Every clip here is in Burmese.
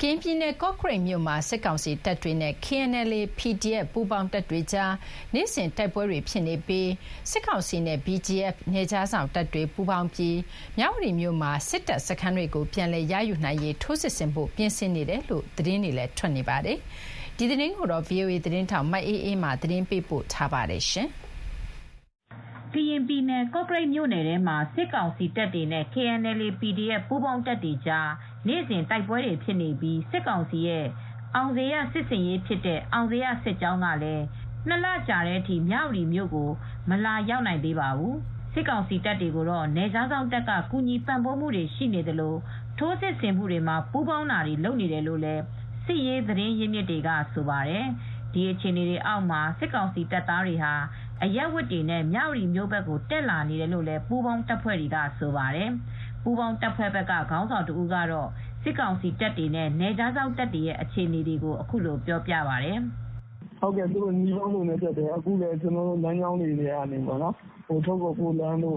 ရင်ပြည်နယ်ကော့ကရိတ်မြို့မှာစစ်ကောင်စီတပ်တွေနဲ့ KNLA PDF ပူးပေါင်းတပ်တွေကြားနေ့စဉ်တိုက်ပွဲတွေဖြစ်နေပြီးစစ်ကောင်စီနဲ့ BGF နယ်ခြားစောင့်တပ်တွေပူးပေါင်းပြီးမြဝတီမြို့မှာစစ်တပ်စခန်းတွေကိုပြန်လည်ရယူနိုင်ရေးထိုးစစ်ဆင်ဖို့ပြင်ဆင်နေတယ်လို့သတင်းတွေလည်းထွက်နေပါတယ်။ဒီသတင်းကိုတော့ VOA သတင်းထောက်မအေးအေးမာသတင်းပေးပို့ထားပါတယ်ရှင်။ကရင်ပြည်နယ်ကော့ကရိတ်မြို့နယ်ထဲမှာစစ်ကောင်စီတပ်တွေနဲ့ KNLA PDF ပူးပေါင်းတပ်တွေကြားနေ့စဉ်တိုက်ပွဲတွေဖြစ်နေပြီးစစ်ကောင်စီရဲ့အောင်ဇေယျစစ်စင်ရေးဖြစ်တဲ့အောင်ဇေယျစစ်ကြောင်းကလည်း2 လကြာတဲ့အထိမြဝတီမြို့ကိုမလာရောက်နိုင်သေးပါဘူး။စစ်ကောင်စီတပ်တွေကိုတော့နယ်ခြားစောင့်တပ်ကကူညီပံ့ပိုးမှုတွေရှိနေသလိုထိုးစစ်ဆင်မှုတွေမှာပူးပေါင်းတာတွေလုပ်နေတယ်လို့လည်းစစ်ရေးသတင်းရင်းမြစ်တွေကဆိုပါတယ်။ဒီအခြေအနေတွေအောက်မှာစစ်ကောင်စီတပ်သားတွေဟာအရပ်ဝတ်တွေနဲ့မြဝတီမြို့ဘက်ကိုတက်လာနေတယ်လို့လည်းပူးပေါင်းတပ်ဖွဲ့တွေကဆိုပါတယ်။ပူးပေါင်းတပ်ဖွဲ့ဘက်ကခေါင်းဆောင်တဦးကတော့စစ်ကောင်စီတပ်တွေနဲ့နယ်ခြားစောင့်တပ်တွေရဲ့အခြေအနေတွေကိုအခုလိုပြောပြပါတယ်။"ဟုတ်ကဲ့သူတို့ညီပေါင်းလို့နဲ့တက်တယ်အခုလည်းကျွန်တော်တို့လမ်းကြောင်းတွေကနေပေါ့နော်။ထုတ်ကောကိုလမ်းတို့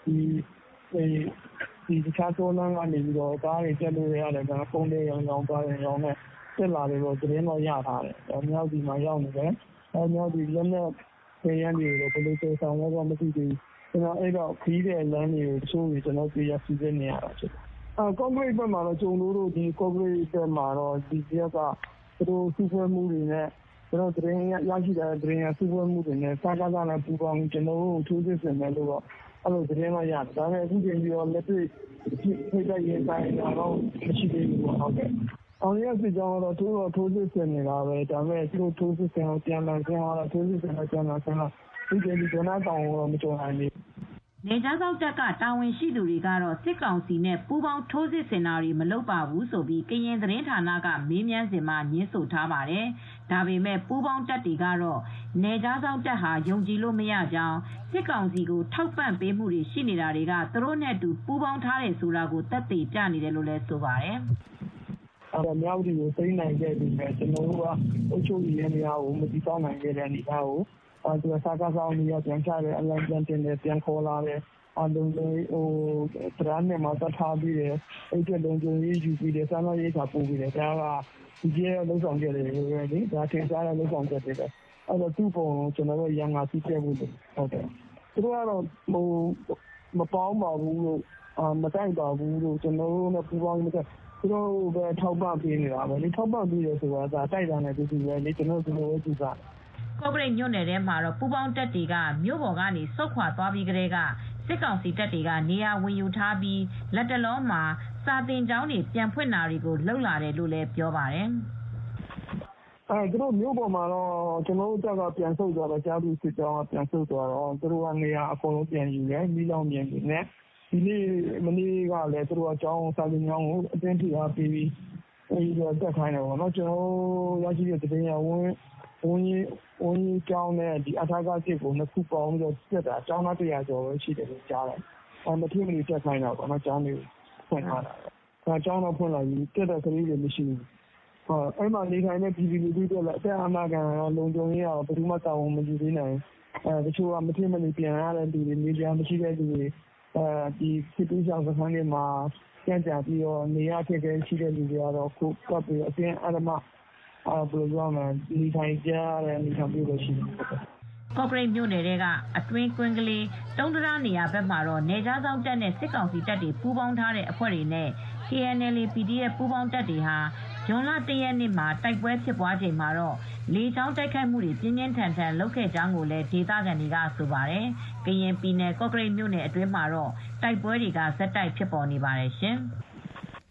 ဒီတခြားတောလမ်းကနေပြီးတော့ကားတွေတက်လို့ရတယ်။ကုန်တယ်ရောင်ပါရင်ရောင်နဲ့တက်လာတယ်လို့သတင်းတော့ရထားတယ်။မြောက်ဒီမှာရောက်နေတယ်။မြောက်ဒီလက်နက်ရန်တွေကိုဘယ်လိုစေဆောင်လဲတော့မသိသေးဘူး။ကျွန်တော်အဲ့တော့ခီးတဲ့လမ်းတွေကိုတချို့တွေကျွန်တော်ပြေးရစီစဉ်နေရတာဖြစ်တယ်။ကော့ကရိတ်ဘက်မှာတော့ကျုံတို့ဒီကော့ကရိတ်ဘက်မှာတော့ဒီတရက်ကသူတို့စုဖွဲ့မှုတွေနဲ့ကျွန်တော်သတင်းရရှိတဲ့သတင်းရစုဖွဲ့မှုတွေနဲ့စားကားစားနဲ့ပူပေါင်းကျွန်တော်တို့ထိုးစစ်ဆင်တယ်လို့တော့အဲ့လိုသတင်းမှရတယ်။ဒါပေမဲ့အခုချိန်ပြီးတော့လက်တွေ့ထိပ်တိုက်ရင်ဆိုင်တော့မရှိသေးဘူးပေါ့ဟုတ်ကဲ့။အောင်ရစစ်ကြောင်းတော့ထိုးစစ်ဆင်နေတာပဲဒါပေမဲ့သူတို့ထိုးစစ်ဆင်အောင်ပြန်လာခြင်းတော့ထိုးစစ်ဆင်တော့ပြန်လာခြင်းတော့ဒီကနေ့ဒေါနာတောင်တော့မကြုံနိုင်ဘူး။နယ်ခြားစောင့်တပ်ကတာဝန်ရှိသူတွေကတော့စစ်ကောင်စီနဲ့ပူးပေါင်းထိုးစစ်ဆင်တာတွေမလုပ်ပါဘူးဆိုပြီးကရင်သတင်းဌာနကမေးမြန်းစဉ်မှာညင်းဆိုထားပါတယ်။ဒါပေမဲ့ပူးပေါင်းတပ်တွေကတော့နယ်ခြားစောင့်တပ်ဟာယုံကြည်လို့မရကြောင်းစစ်ကောင်စီကိုထောက်ပံ့ပေးမှုတွေရှိနေတာတွေကသူတို့နဲ့အတူပူးပေါင်းထားတယ်ဆိုတာကိုသက်သေပြနေတယ်လို့လည်းဆိုပါတယ်။မြောက်ဒီကိုသိမ်းနိုင်ခဲ့ပြီပဲကျွန်တော်တို့ကအုပ်ချုပ်ရေးနေရာကိုမတည်ဆောက်နိုင်ခဲ့တဲ့အနေအထားကိုသူကစားကားဆောင်နေရပြန်ချတယ်အလံပြန်တင်တယ်ပြန်ခေါ်လာတယ်အလုံးလေးတရားနဲ့မှာတတ်ထားပြီးတယ်အဲ့ဒီလုံးကျုံရေးယူပြီးတယ်စားမရေးချပို့ပြီးတယ်ဒါကဒီကျဲလုံးဆောင်ကြတယ်လေဒါထင်ရှားတဲ့လုံးဆောင်ချက်တွေပဲအဲ့တော့သူ့ပုံကျွန်တော်တို့ရန်ငါစီးပြဖို့ဟုတ်တယ်သူတို့ကတော့မပေါင်းပါဘူးလို့မတိုက်ပါဘူးလို့ကျွန်တော်တို့နဲ့ပူးပေါင်းမတက်သူတို့ပဲထောက်ပံ့ပေးနေတာပဲလေထောက်ပံ့ပေးတယ်ဆိုတာဒါတိုက်တာနဲ့တူတူပဲလေကျွန်တော်တို့ပဲကြည့်စားကော့ကရိတ်မြို့နယ်ထဲမှာတော့ပူပေါင်းတပ်တွေကမြို့ပေါ်ကနေဆုတ်ခွာသွားပြီးကတည်းကစစ်ကောင်စီတပ်တွေကနေရာဝင်ယူထားပြီးလက်တလုံးမှာစာတင်ကျောင်းတွေပြန်ဖွင့်တာတွေကိုလှုပ်လာတယ်လို့လည်းပြောပါတယ်။သူတို့မြို့ပေါ်မှာတော့ကျွန်တော်တို့တက်ကပြန်ဆုတ်သွားတော့ကြားသူစစ်ကြောင်းကပြန်ဆုတ်သွားတော့သူတို့ကနေရာအကုန်လုံးပြန်ယူတယ်မိလောင်ပြန်ယူတယ်ဒီနေ့မနေ့ကလည်းသူတို့အကြောင်းစာတင်ကျောင်းကိုအတင်းထိအားပေးပြီးအဲဒီတော့တက်ခိုင်းတယ်ပေါ့နော်ကျွန်တော်ရရှိတဲ့သတင်းရဝန်ကြီးကျောင်းနဲ့ဒီအထာကစစ်ကိုနှစ်ခုပေါင်းပြီးတော့တက်တာကျောင်းသား100ကျော်ပဲရှိတယ်လို့ကြားတယ်။မထီမီတက်ခိုင်းတာပေါ့နော်ကျောင်းတွေဖွင့်ထားတာ။ကျောင်းတော့ဖွင့်လာပြီတက်တဲ့ကလေးတွေမရှိဘူး။အဲ့မှာနေထိုင်တဲ့ပြည်သူလူထုတွေလည်းအသက်အာမခံလုံခြုံရေးအောင်ဘယ်သူမှတာဝန်မယူသေးနိုင်ဘူး။တချို့ကမထီမီပြန်ရတဲ့လူတွေနေကြမရှိတဲ့လူတွေဒီစစ်ပေးဆောင်စခန်းတွေမှာကြံ့ကြာပြီးတော့နေရဖြစ်တဲ့ရှိတဲ့လူတွေကတော့ခုကပ်ပြီးအတင်းအဓမ္မဘယ်လိုပြောမလဲဒီထိုင်ကြတဲ့အနေအထားမျိုးရှိတယ်ကော့ကရိတ်မြို့နယ်တွေကအတွင်းကွင်းကလေးတုံးတရာနေရာဘက်မှာတော့နယ်ခြားစောင့်တပ်နဲ့စစ်ကောင်စီတပ်တွေပူးပေါင်းထားတဲ့အဖွဲ့တွေနဲ့ KNLA PDF ပူးပေါင်းတပ်တွေဟာဇွန်လ1 ရက်နေ့မှာတိုက်ပွဲဖြစ်ပွားချိန်မှာတော့လေကြောင်းတိုက်ခိုက်မှုတွေပြင်းပြင်းထန်ထန်လုပ်ခဲ့ကြောင်းကိုလည်းဒေသခံတွေကဆိုပါတယ်။ကရင်ပြည်နယ်ကော့ကရိတ်မြို့နယ်အတွင်းမှာတော့တိုက်ပွဲတွေကဆက်တိုက်ဖြစ်ပေါ်နေပါတယ်ရှင်။